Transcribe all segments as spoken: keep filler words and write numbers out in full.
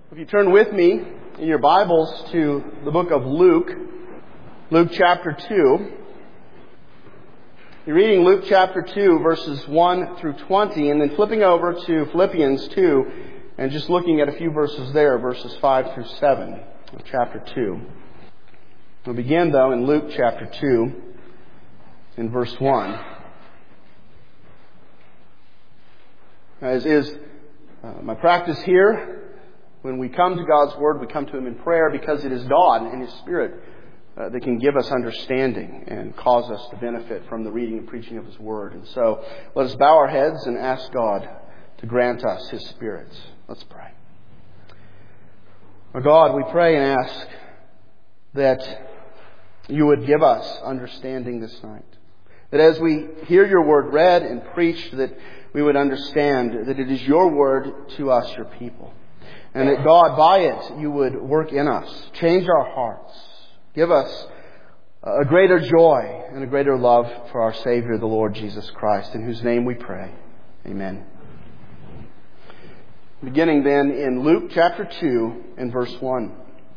If you turn with me in your Bibles to the book of Luke, Luke chapter two. You're reading Luke chapter two, verses one through twenty, and then flipping over to Philippians two, and just looking at a few verses there, verses five through seven of chapter two. We'll begin, though, in Luke chapter two, in verse one. As is uh, my practice here, when we come to God's Word, we come to Him in prayer because it is God and His Spirit uh, that can give us understanding and cause us to benefit from the reading and preaching of His Word. And so let us bow our heads and ask God to grant us His Spirit. Let's pray. Our God, we pray and ask that You would give us understanding this night. That as we hear Your Word read and preached, that we would understand that it is Your Word to us, Your people. And that God, by it, You would work in us, change our hearts, give us a greater joy and a greater love for our Savior, the Lord Jesus Christ, in whose name we pray. Amen. Beginning then in Luke chapter two and verse one.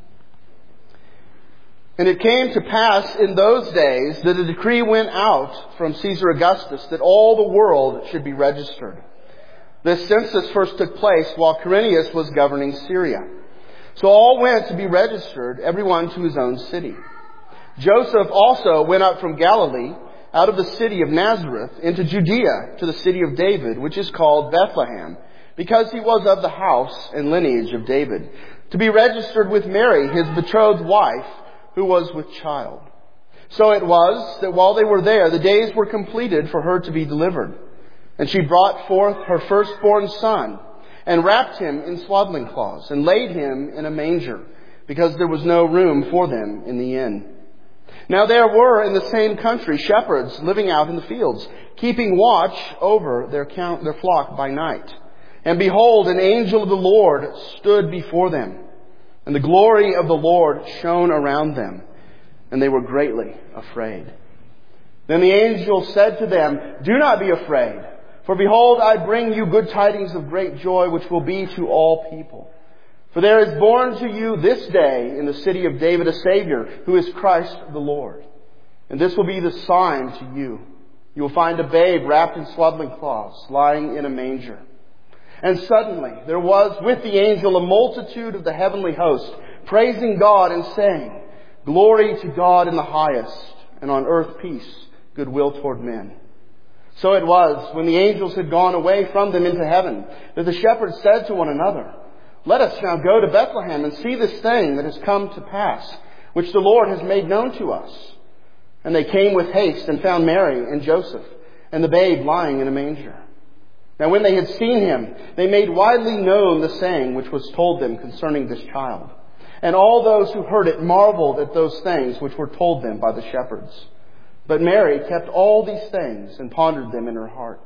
And it came to pass in those days that a decree went out from Caesar Augustus that all the world should be registered. This census first took place while Quirinius was governing Syria. So all went to be registered, everyone to his own city. Joseph also went up from Galilee, out of the city of Nazareth, into Judea, to the city of David, which is called Bethlehem, because he was of the house and lineage of David, to be registered with Mary, his betrothed wife, who was with child. So it was that while they were there, the days were completed for her to be delivered. And she brought forth her firstborn son, and wrapped him in swaddling cloths, and laid him in a manger, because there was no room for them in the inn. Now there were in the same country shepherds living out in the fields, keeping watch over their count, their flock by night. And behold, an angel of the Lord stood before them, and the glory of the Lord shone around them, and they were greatly afraid. Then the angel said to them, "Do not be afraid. For behold, I bring you good tidings of great joy, which will be to all people. For there is born to you this day in the city of David a Savior, who is Christ the Lord. And this will be the sign to you. You will find a babe wrapped in swaddling cloths, lying in a manger." And suddenly there was with the angel a multitude of the heavenly host, praising God and saying, "Glory to God in the highest, and on earth peace, goodwill toward men." So it was, when the angels had gone away from them into heaven, that the shepherds said to one another, "Let us now go to Bethlehem and see this thing that has come to pass, which the Lord has made known to us." And they came with haste and found Mary and Joseph and the babe lying in a manger. Now when they had seen him, they made widely known the saying which was told them concerning this child. And all those who heard it marveled at those things which were told them by the shepherds. But Mary kept all these things and pondered them in her heart.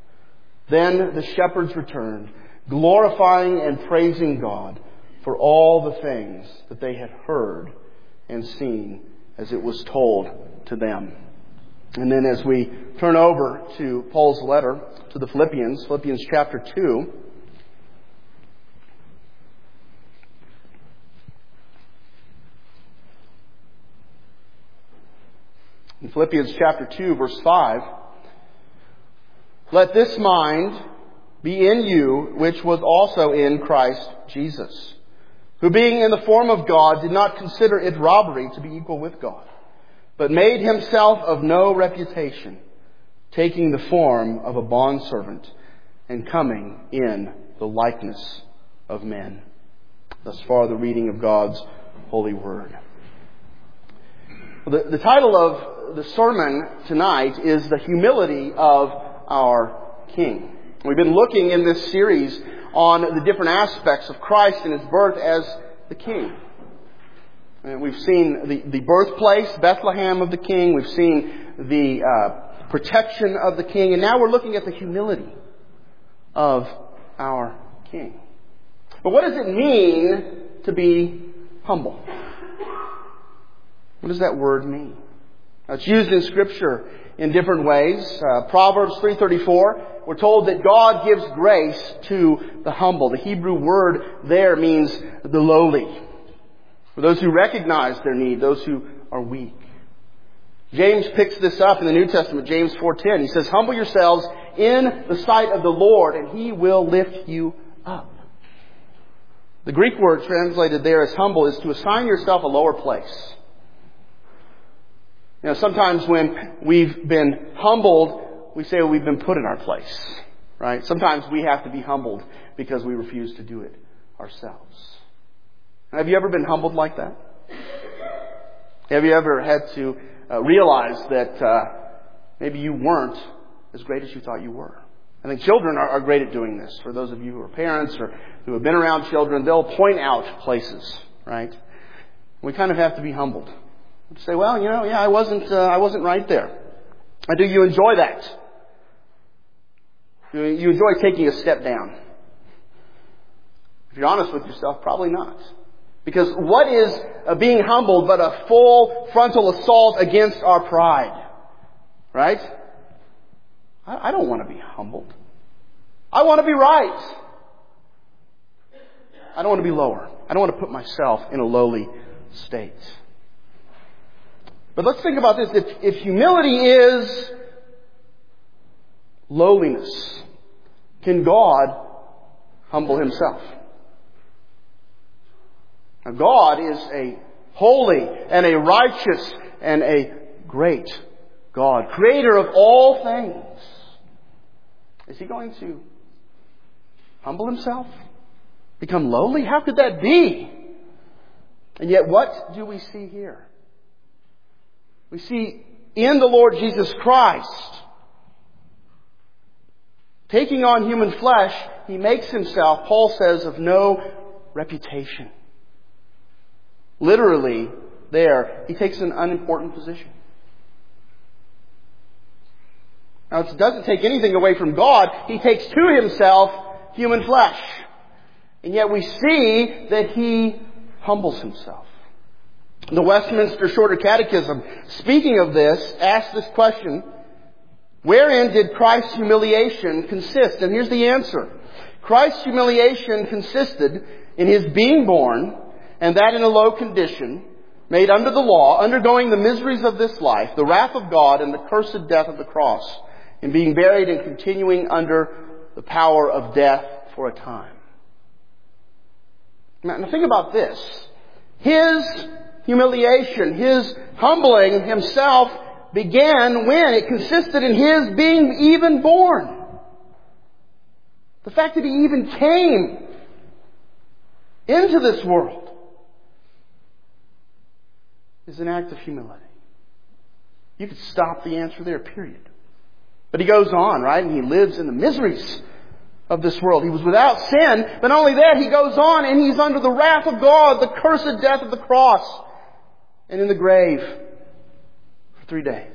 Then the shepherds returned, glorifying and praising God for all the things that they had heard and seen as it was told to them. And then as we turn over to Paul's letter to the Philippians, Philippians chapter two, in Philippians chapter two, verse five, "Let this mind be in you, which was also in Christ Jesus, who being in the form of God did not consider it robbery to be equal with God, but made himself of no reputation, taking the form of a bondservant and coming in the likeness of men." Thus far the reading of God's holy word. The, the title of the sermon tonight is "The Humility of Our King." We've been looking in this series on the different aspects of Christ and His birth as the King. And we've seen the, the birthplace, Bethlehem of the King. We've seen the uh, protection of the King. And now we're looking at the humility of our King. But what does it mean to be humble? What does that word mean? It's used in Scripture in different ways. Uh, Proverbs three thirty-four, we're told that God gives grace to the humble. The Hebrew word there means the lowly. For those who recognize their need, those who are weak. James picks this up in the New Testament, James four ten. He says, humble yourselves in the sight of the Lord, and He will lift you up. The Greek word translated there as humble is to assign yourself a lower place. You know, sometimes when we've been humbled, we say well, we've been put in our place. Right? Sometimes we have to be humbled because we refuse to do it ourselves. Have you ever been humbled like that? Have you ever had to uh, realize that uh, maybe you weren't as great as you thought you were? I think children are, are great at doing this. For those of you who are parents or who have been around children, they'll point out places, right? We kind of have to be humbled. Say, well, you know, yeah, I wasn't, uh, I wasn't right there. And do you enjoy that? Do you enjoy taking a step down? If you're honest with yourself, probably not. Because what is uh, being humbled but a full frontal assault against our pride? Right? I, I don't want to be humbled. I want to be right. I don't want to be lower. I don't want to put myself in a lowly state. But let's think about this. If, if humility is lowliness, can God humble Himself? Now, God is a holy and a righteous and a great God, creator of all things. Is He going to humble Himself? Become lowly? How could that be? And yet, what do we see here? We see in the Lord Jesus Christ, taking on human flesh, He makes Himself, Paul says, of no reputation. Literally, there, He takes an unimportant position. Now, it doesn't take anything away from God. He takes to Himself human flesh. And yet we see that He humbles Himself. The Westminster Shorter Catechism, speaking of this, asks this question, wherein did Christ's humiliation consist? And here's the answer. Christ's humiliation consisted in His being born, and that in a low condition, made under the law, undergoing the miseries of this life, the wrath of God, and the cursed death of the cross, in being buried and continuing under the power of death for a time. Now think about this. His humiliation, His humbling Himself began when? It consisted in His being even born. The fact that He even came into this world is an act of humility. You could stop the answer there, period. But He goes on, right? And He lives in the miseries of this world. He was without sin, but not only that, He goes on and He's under the wrath of God, the cursed death of the cross, and in the grave for three days.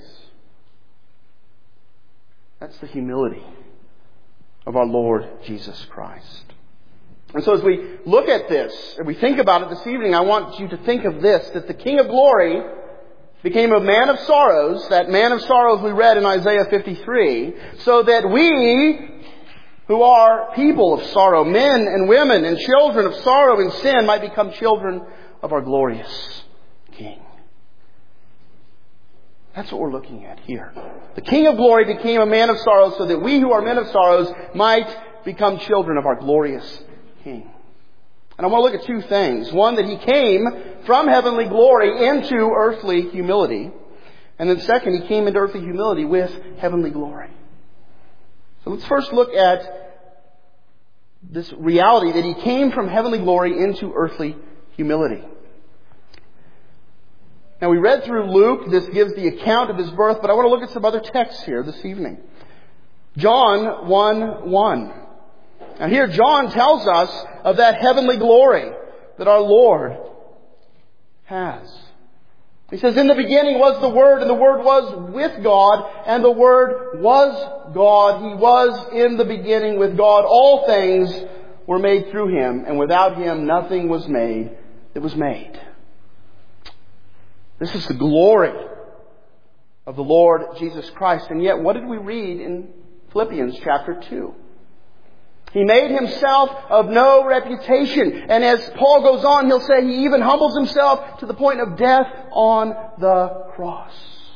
That's the humility of our Lord Jesus Christ. And so as we look at this, and we think about it this evening, I want you to think of this, that the King of Glory became a man of sorrows, that man of sorrows we read in Isaiah fifty-three, so that we, who are people of sorrow, men and women and children of sorrow and sin, might become children of our glorious King. That's what we're looking at here. The King of Glory became a man of sorrows so that we who are men of sorrows might become children of our glorious King. And I want to look at two things. One, that He came from heavenly glory into earthly humility. And then second, He came into earthly humility with heavenly glory. So let's first look at this reality that He came from heavenly glory into earthly humility. Now we read through Luke. This gives the account of His birth, but I want to look at some other texts here this evening. John one one. Now here John tells us of that heavenly glory that our Lord has. He says, in the beginning was the Word, and the Word was with God, and the Word was God. He was in the beginning with God. All things were made through Him, and without Him nothing was made that was made. This is the glory of the Lord Jesus Christ. And yet, what did we read in Philippians chapter two? He made himself of no reputation. And as Paul goes on, he'll say he even humbles himself to the point of death on the cross.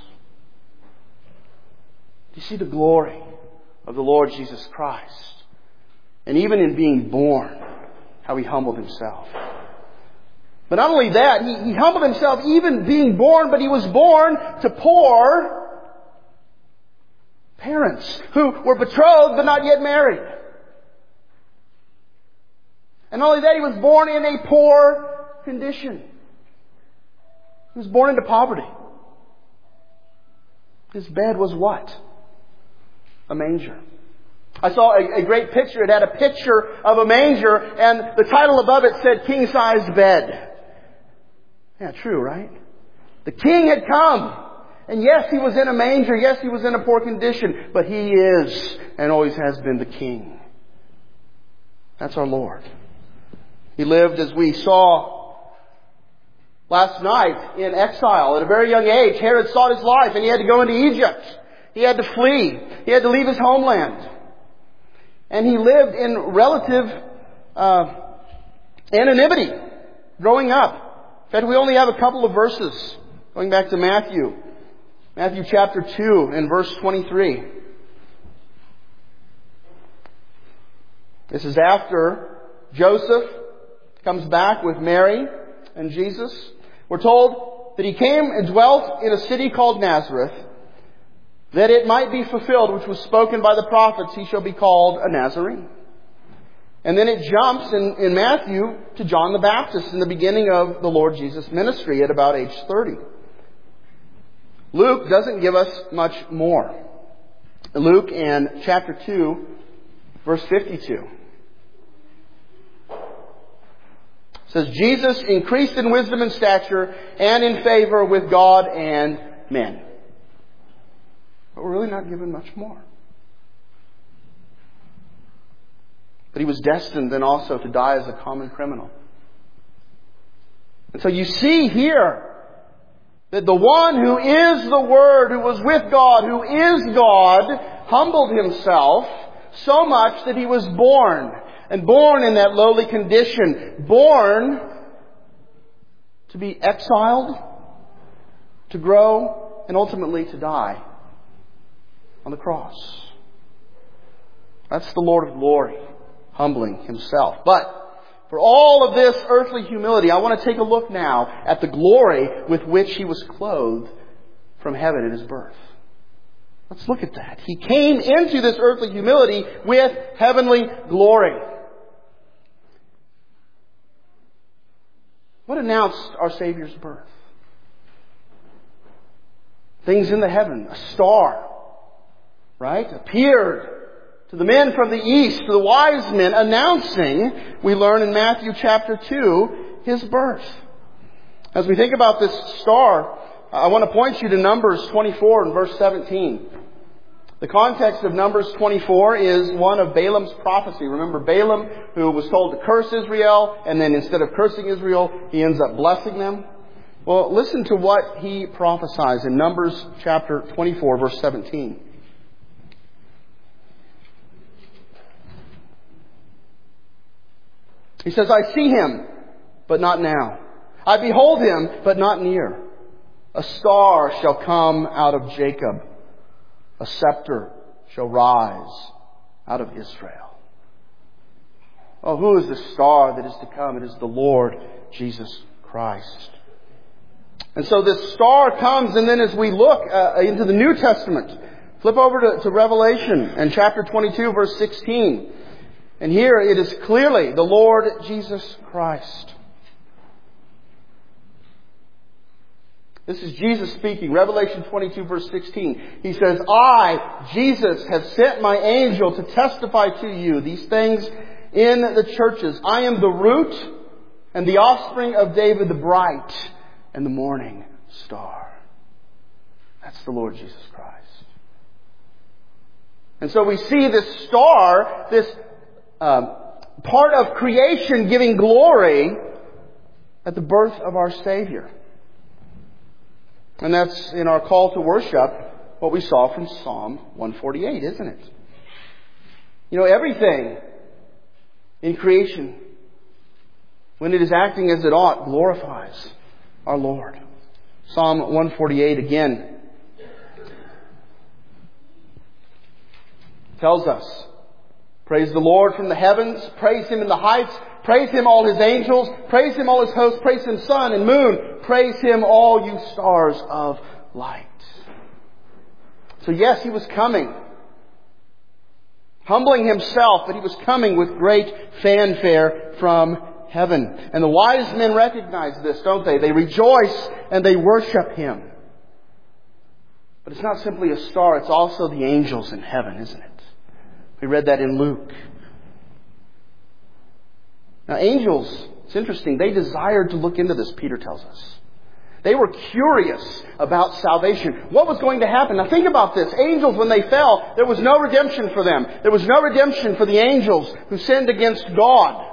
Do you see the glory of the Lord Jesus Christ? And even in being born, how he humbled himself. But not only that, he, he humbled himself even being born, but he was born to poor parents who were betrothed but not yet married. And not only that, he was born in a poor condition. He was born into poverty. His bed was what? A manger. I saw a, a great picture. It had a picture of a manger, and the title above it said king-sized bed. Yeah, true, right? The king had come. And yes, he was in a manger. Yes, he was in a poor condition. But he is and always has been the king. That's our Lord. He lived, as we saw last night, in exile at a very young age. Herod sought his life and he had to go into Egypt. He had to flee. He had to leave his homeland. And he lived in relative uh, anonymity growing up. In fact, we only have a couple of verses going back to Matthew. Matthew chapter two and verse twenty-three. This is after Joseph comes back with Mary and Jesus. We're told that he came and dwelt in a city called Nazareth, that it might be fulfilled, which was spoken by the prophets, he shall be called a Nazarene. And then it jumps in, in Matthew to John the Baptist in the beginning of the Lord Jesus' ministry at about age thirty. Luke doesn't give us much more. Luke in chapter two, verse fifty-two. Says, Jesus increased in wisdom and stature and in favor with God and men. But we're really not given much more. But he was destined then also to die as a common criminal. And so you see here that the one who is the Word, who was with God, who is God, humbled himself so much that he was born. And born in that lowly condition. Born to be exiled, to grow, and ultimately to die on the cross. That's the Lord of glory, humbling himself. But for all of this earthly humility, I want to take a look now at the glory with which he was clothed from heaven at his birth. Let's look at that. He came into this earthly humility with heavenly glory. What announced our Savior's birth? Things in the heaven. A star, right, appeared to the men from the east, to the wise men, announcing, we learn in Matthew chapter two, his birth. As we think about this star, I want to point you to Numbers twenty-four and verse seventeen. The context of Numbers twenty-four is one of Balaam's prophecy. Remember Balaam, who was told to curse Israel, and then instead of cursing Israel, he ends up blessing them. Well, listen to what he prophesies in Numbers chapter twenty-four, verse seventeen. He says, I see him, but not now. I behold him, but not near. A star shall come out of Jacob. A scepter shall rise out of Israel. Oh, who is the star that is to come? It is the Lord Jesus Christ. And so this star comes, and then as we look uh, into the New Testament, flip over to, to Revelation and chapter twenty-two, verse sixteen. And here it is clearly the Lord Jesus Christ. This is Jesus speaking. Revelation twenty-two, verse sixteen. He says, I, Jesus, have sent my angel to testify to you these things in the churches. I am the root and the offspring of David, the bright and the morning star. That's the Lord Jesus Christ. And so we see this star, this um, part of creation giving glory at the birth of our Savior. And that's in our call to worship what we saw from Psalm one forty-eight, isn't it? You know, everything in creation, when it is acting as it ought, glorifies our Lord. Psalm one forty-eight again tells us, praise the Lord from the heavens, praise Him in the heights, praise Him all His angels, praise Him all His hosts, praise Him sun and moon, praise Him all you stars of light. So yes, He was coming, humbling Himself, but He was coming with great fanfare from heaven. And the wise men recognize this, don't they? They rejoice and they worship Him. But it's not simply a star, it's also the angels in heaven, isn't it? We read that in Luke. Now angels, it's interesting, they desired to look into this, Peter tells us. They were curious about salvation. What was going to happen? Now think about this. Angels, when they fell, there was no redemption for them. There was no redemption for the angels who sinned against God.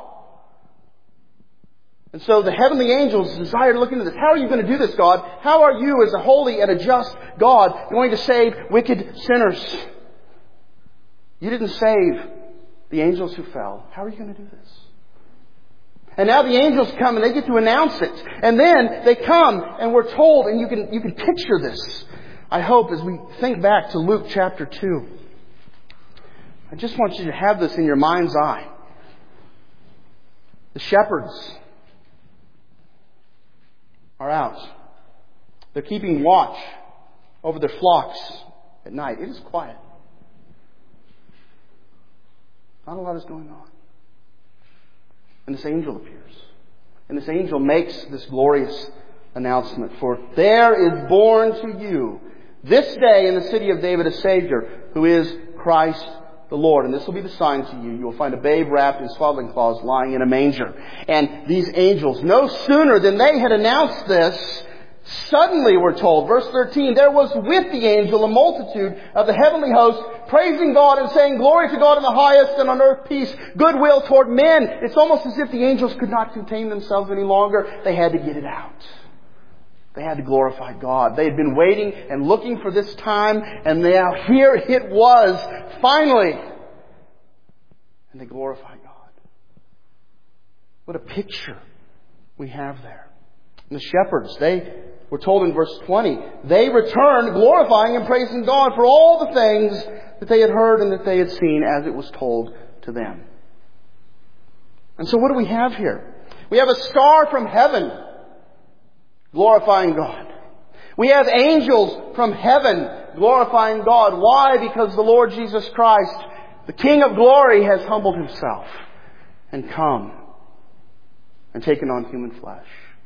And so the heavenly angels desired to look into this. How are you going to do this, God? How are you, as a holy and a just God, going to save wicked sinners? You didn't save the angels who fell. How are you going to do this? And now the angels come and they get to announce it. And then they come and we're told, and you can, you can picture this, I hope, as we think back to Luke chapter two. I just want you to have this in your mind's eye. The shepherds are out. They're keeping watch over their flocks at night. It is quiet. Not a lot is going on. And this angel appears. And this angel makes this glorious announcement. For there is born to you this day in the city of David a Savior, who is Christ the Lord. And this will be the sign to you. You will find a babe wrapped in swaddling cloths lying in a manger. And these angels, no sooner than they had announced this, suddenly, we're told, verse thirteen, there was with the angel a multitude of the heavenly host, praising God and saying, glory to God in the highest, and on earth peace, goodwill toward men. It's almost as if the angels could not contain themselves any longer. They had to get it out. They had to glorify God. They had been waiting and looking for this time, and now here it was, finally. And they glorify God. What a picture we have there. And the shepherds, they were told in verse twenty, they returned glorifying and praising God for all the things that they had heard and that they had seen as it was told to them. And so what do we have here? We have a star from heaven glorifying God. We have angels from heaven glorifying God. Why? Because the Lord Jesus Christ, the King of glory, has humbled Himself and come and taken on human flesh.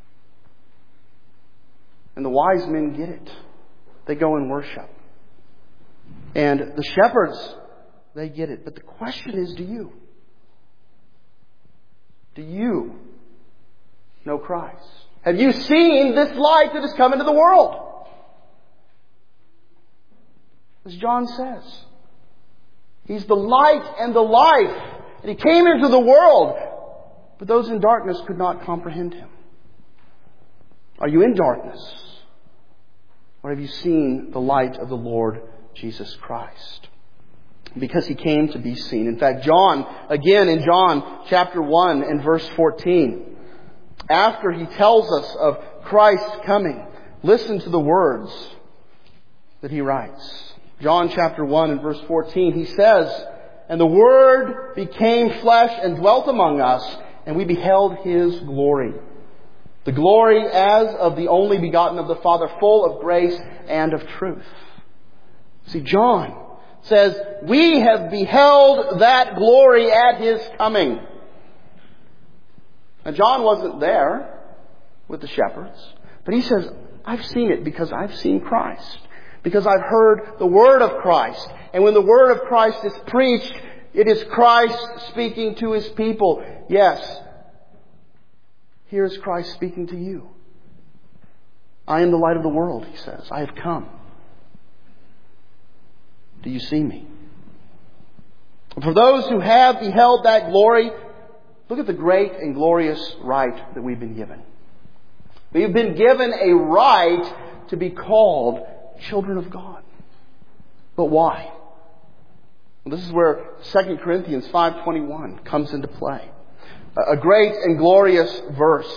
And the wise men get it. They go and worship. And the shepherds, they get it. But the question is, do you? Do you know Christ? Have you seen this light that has come into the world? As John says, He's the light and the life. And He came into the world, but those in darkness could not comprehend Him. Are you in darkness? Or have you seen the light of the Lord Jesus Christ? Because He came to be seen. In fact, John, again in John chapter one and verse fourteen, after he tells us of Christ's coming, listen to the words that he writes. John chapter one and verse fourteen, he says, and the Word became flesh and dwelt among us, and we beheld His glory. The glory as of the only begotten of the Father, full of grace and of truth. See, John says, we have beheld that glory at His coming. Now, John wasn't there with the shepherds, but he says, I've seen it because I've seen Christ. Because I've heard the Word of Christ. And when the Word of Christ is preached, it is Christ speaking to His people. Yes, here is Christ speaking to you. I am the light of the world, He says. I have come. Do you see me? For those who have beheld that glory, look at the great and glorious right that we've been given. We've been given a right to be called children of God. But why? Well, this is where Second Corinthians five twenty-one comes into play. A great and glorious verse.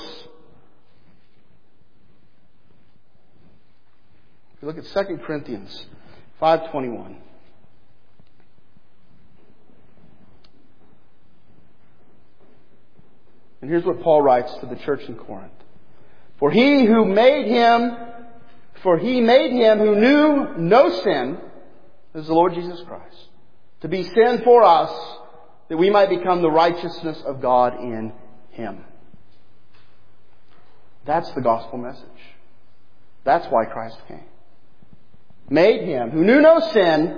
If you look at Second Corinthians five twenty-one. And here's what Paul writes to the church in Corinth. For he who made him, for he made him who knew no sin, this is the Lord Jesus Christ, to be sin for us, that we might become the righteousness of God in him. That's the gospel message. That's why Christ came. Made him who knew no sin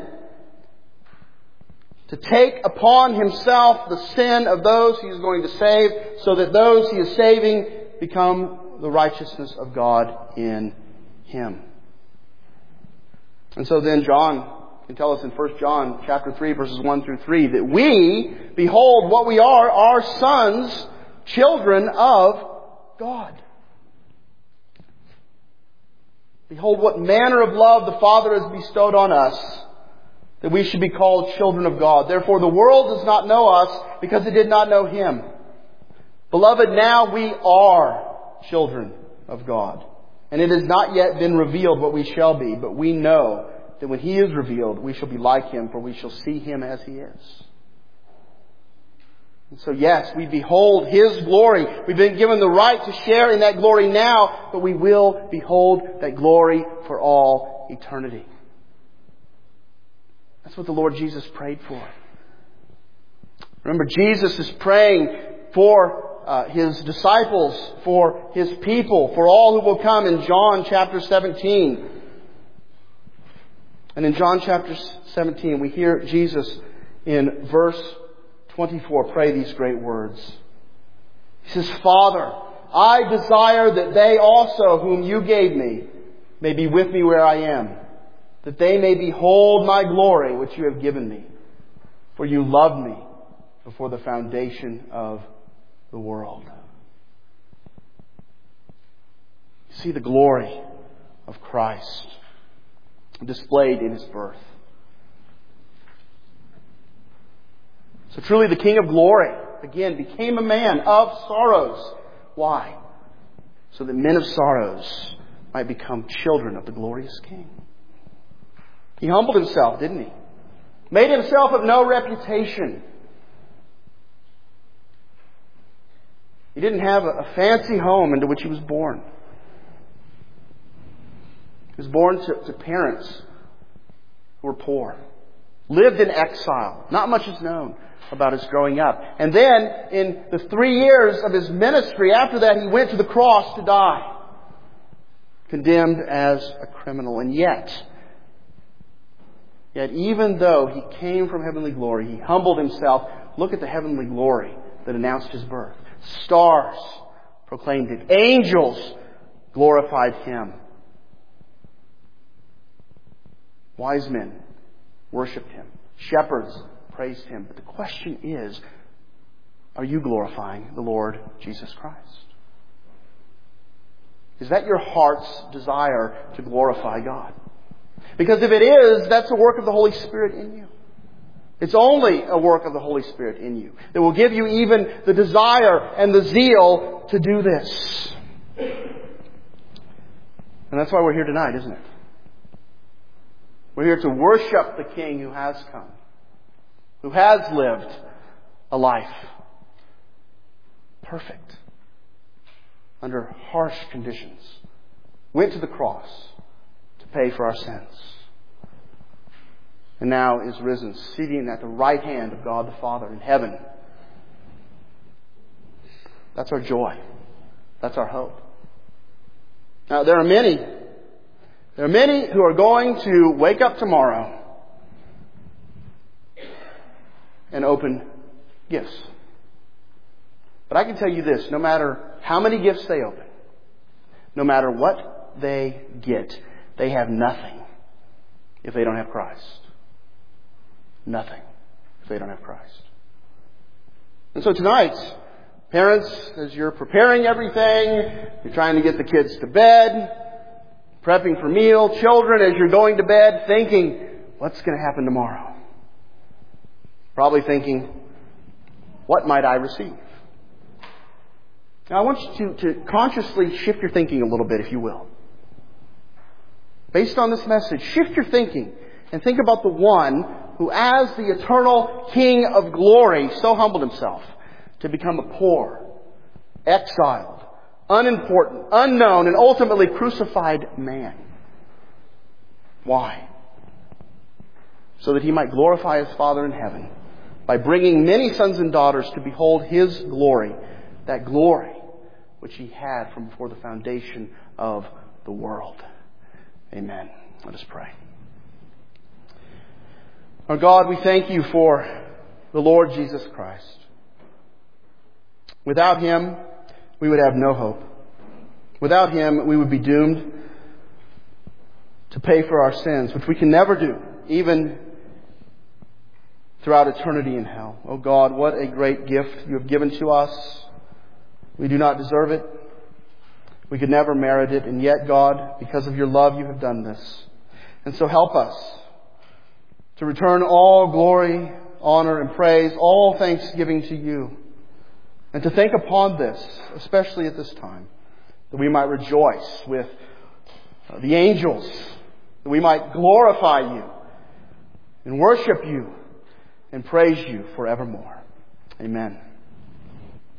to take upon himself the sin of those he is going to save, so that those he is saving become the righteousness of God in him. And so then John can tell us in First John chapter three, verses one through three, that we, behold what we are, are sons, children of God. Behold what manner of love the Father has bestowed on us, that we should be called children of God. Therefore the world does not know us, because it did not know Him. Beloved, now we are children of God. And it has not yet been revealed what we shall be, but we know that when He is revealed, we shall be like Him, for we shall see Him as He is. And so yes, we behold His glory. We've been given the right to share in that glory now, but we will behold that glory for all eternity. That's what the Lord Jesus prayed for. Remember, Jesus is praying for uh, His disciples, for His people, for all who will come in John chapter seventeen. And in John chapter seventeen, we hear Jesus in verse twenty-four pray these great words. He says, Father, I desire that they also whom you gave me may be with me where I am, that they may behold my glory which you have given me. For you loved me before the foundation of the world. You see the glory of Christ displayed in His birth. So truly the King of glory, again, became a man of sorrows. Why? So that men of sorrows might become children of the glorious King. He humbled Himself, didn't He? Made Himself of no reputation. He didn't have a fancy home into which He was born. He was born to, to parents who were poor. Lived in exile. Not much is known about His growing up. And then, in the three years of His ministry, after that, He went to the cross to die. Condemned as a criminal. And yet, yet even though He came from heavenly glory, He humbled Himself. Look at the heavenly glory that announced His birth. Stars proclaimed it. Angels glorified Him. Wise men worshipped Him. Shepherds praised Him. But the question is, are you glorifying the Lord Jesus Christ? Is that your heart's desire to glorify God? Because if it is, that's a work of the Holy Spirit in you. It's only a work of the Holy Spirit in you that will give you even the desire and the zeal to do this. And that's why we're here tonight, isn't it? We're here to worship the King who has come, who has lived a life perfect under harsh conditions, went to the cross to pay for our sins, and now is risen, sitting at the right hand of God the Father in heaven. That's our joy. That's our hope. Now, there are many, there are many who are going to wake up tomorrow and open gifts. But I can tell you this, no matter how many gifts they open, no matter what they get, they have nothing if they don't have Christ. Nothing if they don't have Christ. And so tonight, Parents, as you're preparing everything, you're trying to get the kids to bed, prepping for meal. Children, as you're going to bed, thinking, what's going to happen tomorrow? Probably thinking, what might I receive? Now I want you to, to consciously shift your thinking a little bit, if you will. Based on this message, shift your thinking and think about the one who, as the eternal King of glory, so humbled himself to become a poor, exiled, unimportant, unknown, and ultimately crucified man. Why? So that he might glorify his Father in heaven by bringing many sons and daughters to behold his glory, that glory which he had from before the foundation of the world. Amen. Let us pray. Our God, we thank you for the Lord Jesus Christ. Without him, we would have no hope. Without him, we would be doomed to pay for our sins, which we can never do, even throughout eternity in hell. Oh God, what a great gift you have given to us. We do not deserve it. We could never merit it. And yet, God, because of your love, you have done this. And so help us to return all glory, honor, and praise, all thanksgiving to you. And to think upon this, especially at this time, that we might rejoice with the angels, that we might glorify you and worship you and praise you forevermore. Amen.